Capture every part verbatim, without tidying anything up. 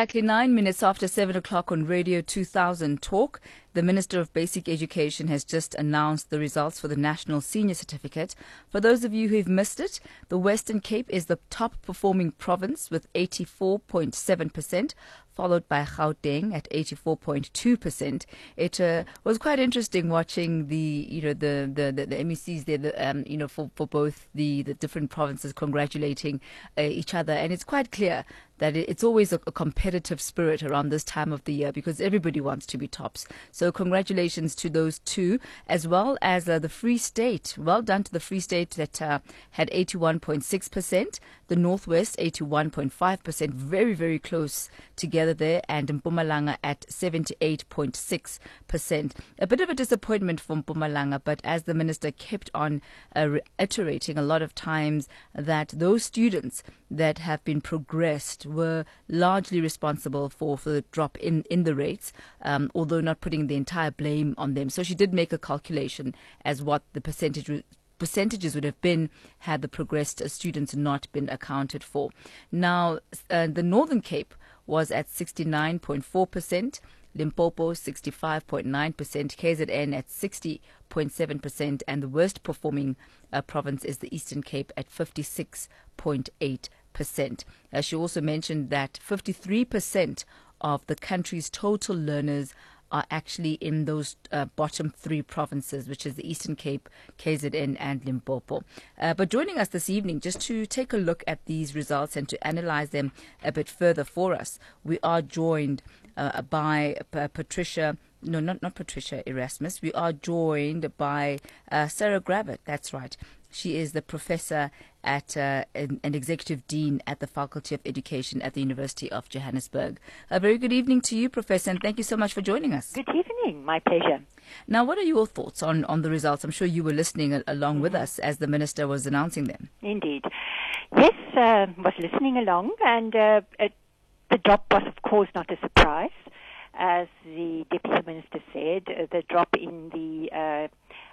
Exactly nine minutes after seven o'clock on Radio two thousand Talk, the Minister of Basic Education has just announced the results for the National Senior Certificate. For those of you who've missed it, the Western Cape is the top performing province with eighty-four point seven percent, followed by Gauteng at eighty-four point two percent. It uh, was quite interesting watching the, you know, the the, the, the M E Cs there, the, um, you know, for, for both the, the different provinces congratulating uh, each other. And it's quite clear that it's always a, a competitive spirit around this time of the year because everybody wants to be tops. So congratulations to those two, as well as uh, the Free State. Well done to the Free State that uh, had eighty-one point six percent, the Northwest eighty-one point five percent, very, very close together there, and Mpumalanga at seventy-eight point six percent. A bit of a disappointment for Mpumalanga, but as the minister kept on uh, reiterating a lot of times that those students that have been progressed were largely responsible for, for the drop in, in the rates, um, although not putting the entire blame on them. So she did make a calculation as what the percentage w- percentages would have been had the progressed students not been accounted for. Now, uh, the Northern Cape was at sixty-nine point four percent, Limpopo sixty-five point nine percent, K Z N at sixty point seven percent, and the worst performing uh, province is the Eastern Cape at fifty-six point eight percent. Uh, she also mentioned that fifty-three percent of the country's total learners are actually in those uh, bottom three provinces, which is the Eastern Cape, K Z N and Limpopo. Uh, but joining us this evening, just to take a look at these results and to analyze them a bit further for us, we are joined uh, by uh, Patricia No, not, not Patricia Erasmus. We are joined by uh, Sarah Gravett. That's right. She is the professor at uh, an, an executive dean at the Faculty of Education at the University of Johannesburg. A very good evening to you, Professor, and thank you so much for joining us. Good evening. My pleasure. Now, what are your thoughts on, on the results? I'm sure you were listening a, along mm-hmm. with us as the minister was announcing them. Indeed. Yes, uh, was listening along, and uh, it, the drop was, of course, not a surprise. As the Deputy Minister said, uh, the drop in the uh,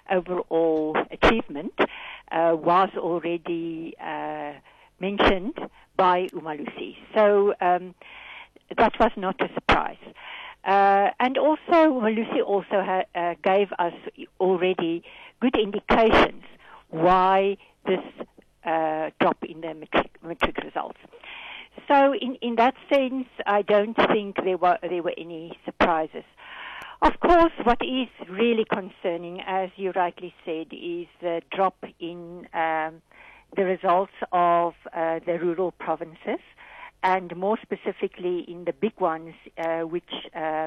overall achievement uh, was already uh, mentioned by Umalusi. So um, that was not a surprise. Uh, and also, Umalusi also ha- uh, gave us already good indications why this uh, drop in the matric, matric results. So in, in that sense, I don't think there were there were any surprises. Of course, what is really concerning, as you rightly said, is the drop in um, the results of uh, the rural provinces, and more specifically in the big ones, uh, which uh,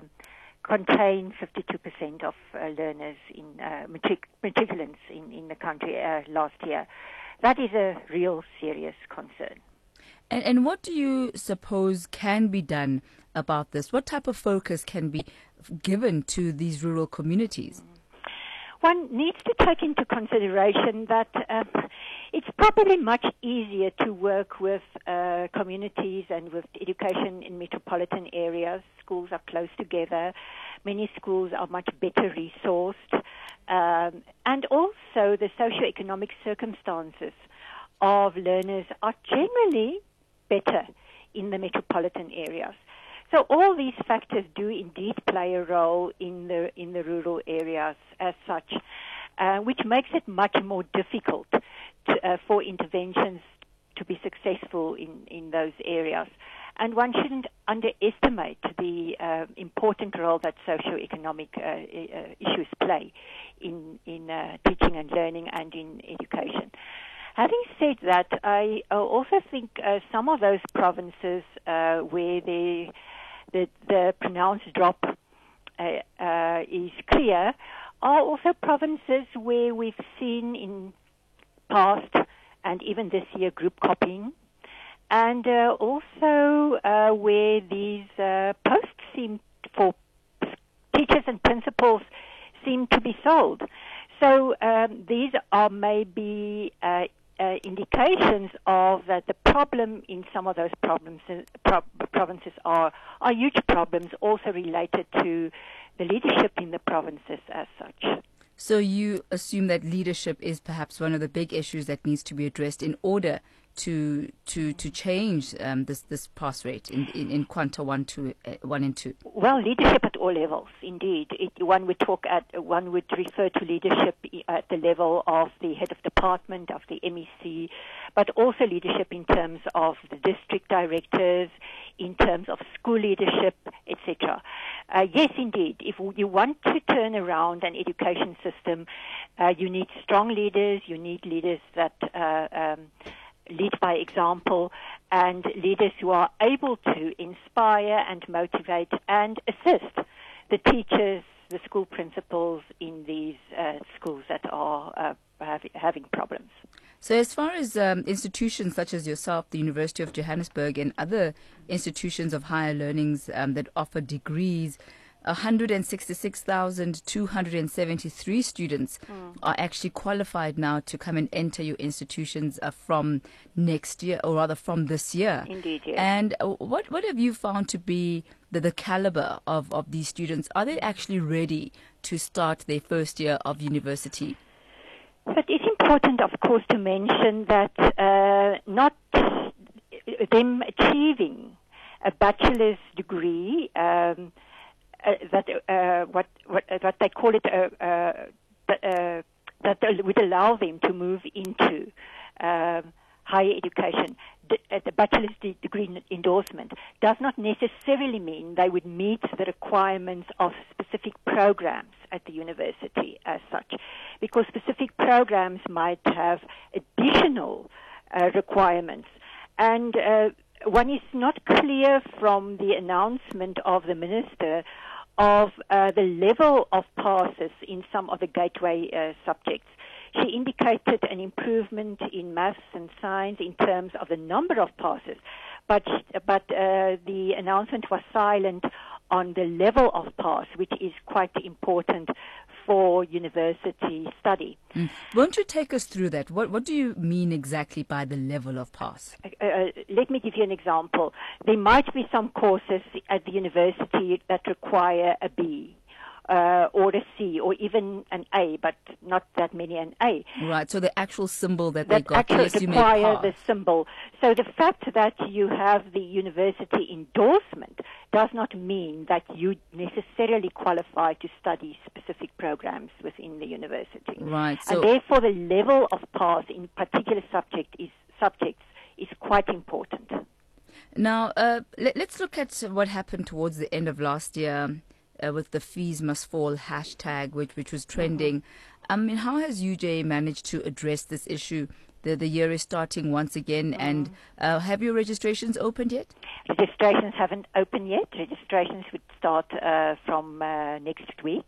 contain fifty-two percent of uh, learners in uh, matric- matriculants in, in the country uh, last year. That is a real serious concern. And, and what do you suppose can be done about this? What type of focus can be given to these rural communities? One needs to take into consideration that um, it's probably much easier to work with uh, communities and with education in metropolitan areas. Schools are close together. Many schools are much better resourced. Um, and also the socioeconomic circumstances of learners are generally better in the metropolitan areas. So all these factors do indeed play a role in the in the rural areas as such, uh, which makes it much more difficult to, uh, for interventions to be successful in, in those areas. And one shouldn't underestimate the uh, important role that socioeconomic uh, uh, issues play in, in uh, teaching and learning and in education. Having said that, I also think uh, some of those provinces uh, where the, the the pronounced drop uh, uh, is clear are also provinces where we've seen in past and even this year group copying, and uh, also uh, where these uh, posts seem for teachers and principals seem to be sold. So um, these are maybe uh, Uh, indications of that the problem in some of those problems, pro- provinces are, are huge problems also related to the leadership in the provinces as such. So you assume that leadership is perhaps one of the big issues that needs to be addressed in order to to to change um, this this pass rate in in, in Quanta one, two, uh, one and two? Well, leadership at all levels, indeed. It, one would talk at one would refer to leadership at the level of the head of department, of the M E C, but also leadership in terms of the district directors, in terms of school leadership, et cetera. Uh, yes, indeed. If you want to turn around an education system, uh, you need strong leaders. You need leaders that uh, um, lead by example, and leaders who are able to inspire and motivate and assist the teachers, the school principals in these uh, schools that are uh, have, having problems. So as far as um, institutions such as yourself, the University of Johannesburg, and other institutions of higher learnings um, that offer degrees, one hundred sixty-six thousand two hundred seventy-three students mm. are actually qualified now to come and enter your institutions uh, from next year, or rather from this year. Indeed, yes. And uh, what what have you found to be the, the caliber of, of these students? Are they actually ready to start their first year of university? But it's important, of course, to mention that uh, not them achieving a bachelor's degree, um, uh, that uh, what what uh, what they call it, uh, uh, uh, that would allow them to move into uh, higher education. The, uh, the bachelor's de- degree endorsement does not necessarily mean they would meet the requirements of specific programs at the university as such, because specific programs might have additional uh, requirements. And uh, one is not clear from the announcement of the minister of uh, the level of passes in some of the gateway uh, subjects. She indicated an improvement in maths and science in terms of the number of passes, but but uh, the announcement was silent on the level of pass, which is quite important for university study. Mm. Won't you take us through that? What what do you mean exactly by the level of pass? Uh, uh, let me give you an example. There might be some courses at the university that require a B. Uh, or a C, or even an A, but not that many an A. Right, so the actual symbol that, that they got, actually yes, you require may pass. the symbol. So the fact that you have the university endorsement does not mean that you necessarily qualify to study specific programs within the university. Right. So and therefore the level of pass in particular subject is subjects is quite important. Now, uh, let, let's look at what happened towards the end of last year. Uh, with the fees must fall hashtag, which which was trending. Mm-hmm. I mean, how has U J managed to address this issue? The the year is starting once again, mm-hmm. and uh, have your registrations opened yet? Registrations haven't opened yet. Registrations would start uh, from uh, next week.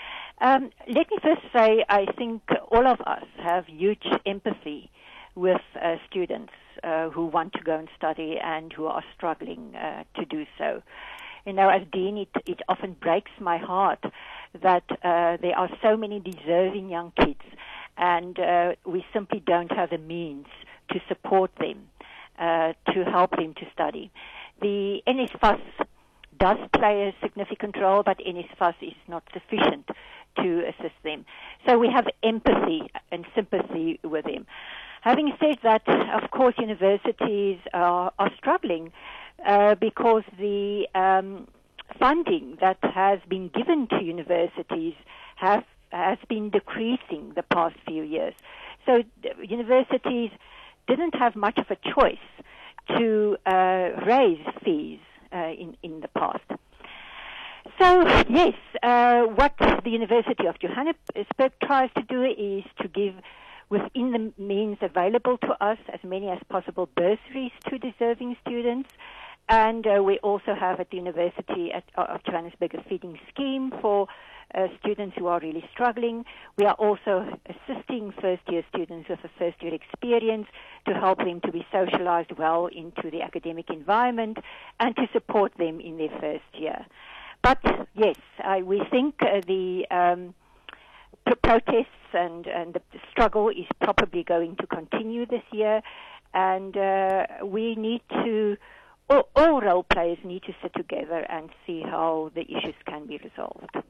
Um, let me first say, I think all of us have huge empathy with uh, students uh, who want to go and study and who are struggling uh, to do so. You know, as Dean, it, it often breaks my heart that uh, there are so many deserving young kids, and uh, we simply don't have the means to support them, uh, to help them to study. The N S F A S does play a significant role, but N S F A S is not sufficient to assist them. So we have empathy and sympathy with them. Having said that, of course, universities are, are struggling Uh, because the um, funding that has been given to universities have has been decreasing the past few years. So universities didn't have much of a choice to uh, raise fees uh, in, in the past. So, yes, uh, what the University of Johannesburg tries to do is to give, within the means available to us, as many as possible bursaries to deserving students. And uh, we also have at the University at, uh, of Johannesburg a feeding scheme for uh, students who are really struggling. We are also assisting first-year students with a first-year experience to help them to be socialized well into the academic environment and to support them in their first year. But, yes, I, we think uh, the um, p- protests and, and the struggle is probably going to continue this year, and uh, we need to... All, all role players need to sit together and see how the issues can be resolved.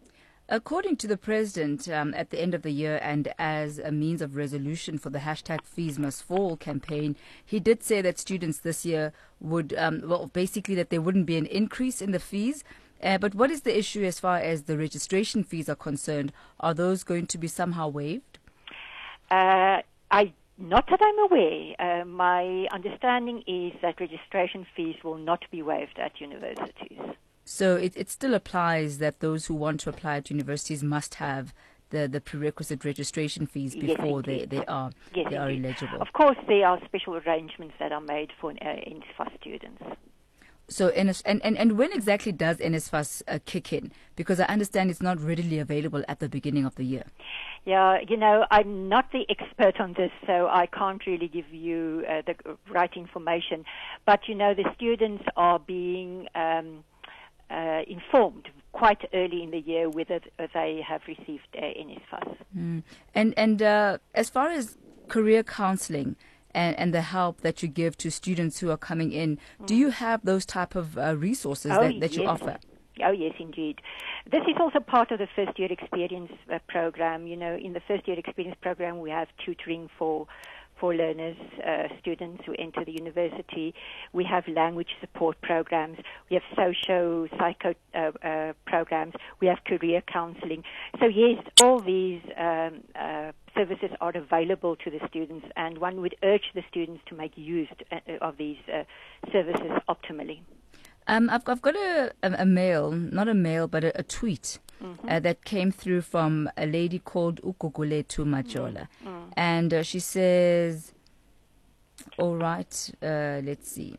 According to the president, um, at the end of the year and as a means of resolution for the hashtag Fees Must Fall campaign, he did say that students this year would, um, well, basically that there wouldn't be an increase in the fees. Uh, but what is the issue as far as the registration fees are concerned? Are those going to be somehow waived? Uh, I Not that I'm aware. Uh, my understanding is that registration fees will not be waived at universities. So it, it still applies that those who want to apply at universities must have the, the prerequisite registration fees before yes, they, they are yes, they are indeed. eligible. Of course, there are special arrangements that are made for uh, NSFAS students. So, N S, and, and, and when exactly does NSFAS uh, kick in? Because I understand it's not readily available at the beginning of the year. Yeah, you know, I'm not the expert on this, so I can't really give you uh, the right information. But, you know, the students are being um, uh, informed quite early in the year whether they have received uh, NSFAS. Mm. And, and uh, as far as career counseling, And, and the help that you give to students who are coming in, mm. do you have those type of uh, resources oh, that, that you yes. offer? Oh, yes, indeed. This is also part of the first year experience uh, program. You know, in the first year experience program, we have tutoring for for learners, uh, students who enter the university. We have language support programs. We have socio psycho uh, uh, programs. We have career counseling. So yes, all these um, uh, services are available to the students, and one would urge the students to make use of these uh, services optimally. Um, I've, I've got a, a, a mail, not a mail, but a, a tweet mm-hmm. uh, that came through from a lady called Ukuguletu Majola. Mm-hmm. And uh, she says, all right, uh, let's see.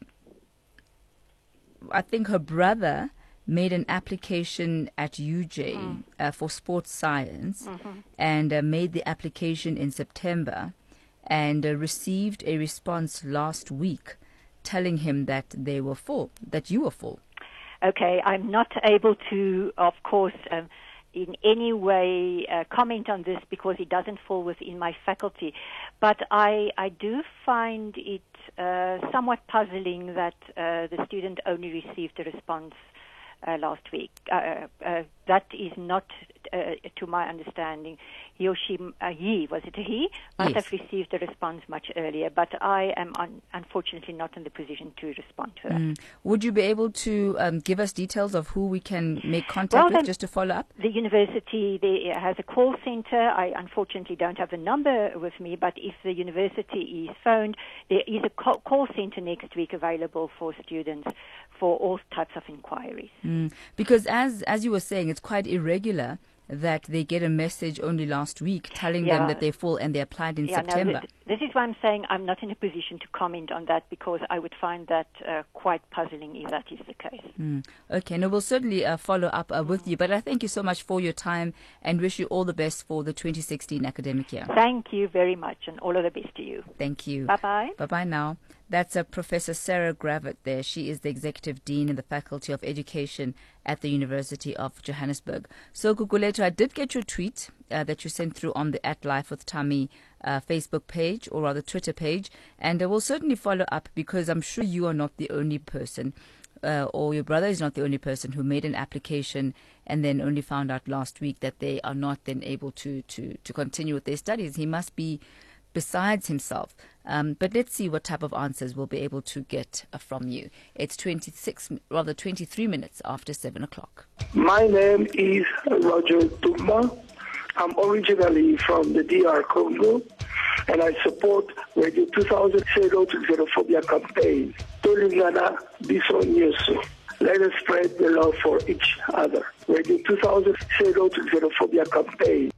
I think her brother made an application at U J mm. uh, for sports science mm-hmm. and uh, made the application in September and uh, received a response last week telling him that they were full, that you were full. Okay, I'm not able to, of course, um, in any way uh, comment on this because it doesn't fall within my faculty. But I, I do find it uh, somewhat puzzling that uh, the student only received a response uh, last week. Uh, uh, that is not, uh, to my understanding, he or she, uh, he, was it a he, must yes. have received a response much earlier, but I am un- unfortunately not in the position to respond to that. Mm. Would you be able to um, give us details of who we can make contact well, with then, just to follow up? The university they, has a call center. I unfortunately don't have the number with me, but if the university is phoned, there is a call, call center next week available for students for all types of inquiries. Mm. Because as, as you were saying, it's quite irregular that they get a message only last week telling yeah. them that they're full and they applied in yeah, September. No, th- this is why I'm saying I'm not in a position to comment on that because I would find that uh, quite puzzling if that is the case. Mm. Okay, no, we'll certainly uh, follow up uh, with you, but I thank you so much for your time and wish you all the best for the twenty sixteen academic year. Thank you very much and all of the best to you. Thank you. Bye-bye. Bye-bye now. That's uh, Professor Sarah Gravett there. She is the Executive Dean in the Faculty of Education at the University of Johannesburg. So, Guguletu, I did get your tweet uh, that you sent through on the At Life with Tami uh, Facebook page, or rather Twitter page, and uh, we'll certainly follow up because I'm sure you are not the only person, uh, or your brother is not the only person who made an application and then only found out last week that they are not then able to, to, to continue with their studies. He must be besides himself. Um, but let's see what type of answers we'll be able to get uh, from you. It's twenty-six, rather twenty-three minutes after seven o'clock. My name is Roger Tumba. I'm originally from the D R Congo, and I support Radio two thousand Zero to Xenophobia campaign. Tolingana Bison Yesu. Let us spread the love for each other. Radio two thousand Zero to Xenophobia campaign.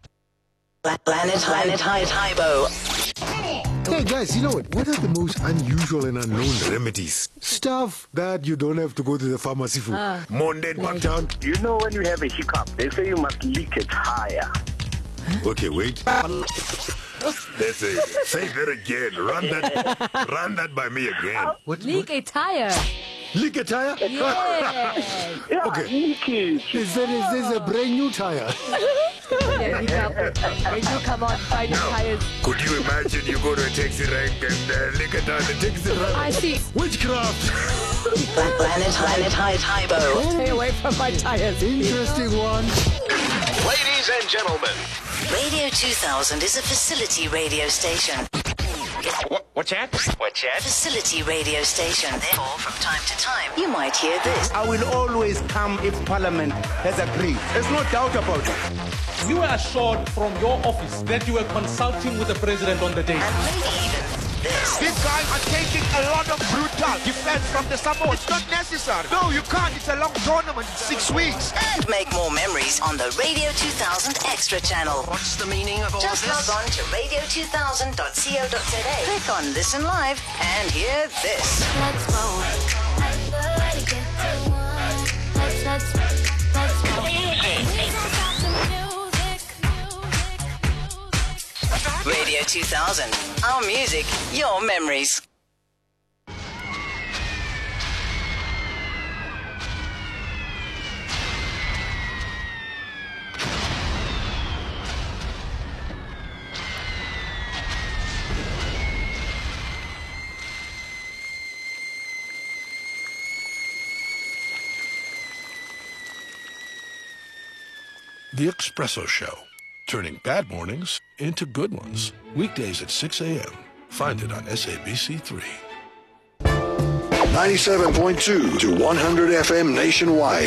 Planet Planet High Tybo. Hey guys, you know what? What are the most unusual and unknown remedies? Stuff that you don't have to go to the pharmacy for. Ah. Monday, Bucktown. You know when you have a hiccup, they say you must lick it higher. Okay, wait. They say, say that again. Run that, run that by me again. What? Leak a tire. Leak a tire? Yes. Yeah, Okay. leakage. Is that is this a brand new tire? There we go. When you come on, find the tires. Could you imagine you go to a taxi rank and uh, lick it down the taxi rank? I see. Witchcraft. Planet Planet High Tybo. Stay away from my tires. Interesting one. Ladies and gentlemen, Radio two thousand is a facility radio station. what, what's that? What's that? Facility radio station. Therefore, from time to time, you might hear this. I will always come if Parliament has agreed. There's no doubt about it. You were assured from your office that you were consulting with the president on the day. And maybe even this. These guys are taking a lot of brutal defense from the Samoans. It's not necessary. No, you can't. It's a long tournament. It's six weeks. And make more memories on the Radio two thousand Extra channel. What's the meaning of all Just this? log on to radio two thousand dot co dot za. Click on Listen Live and hear this. Let's go. Let's get to one. Let's, let's, let's go. Radio two thousand. Our music, your memories. The Espresso Show, turning bad mornings into good ones. Weekdays at six a.m. Find it on S A B C three. ninety-seven point two to one hundred F M nationwide.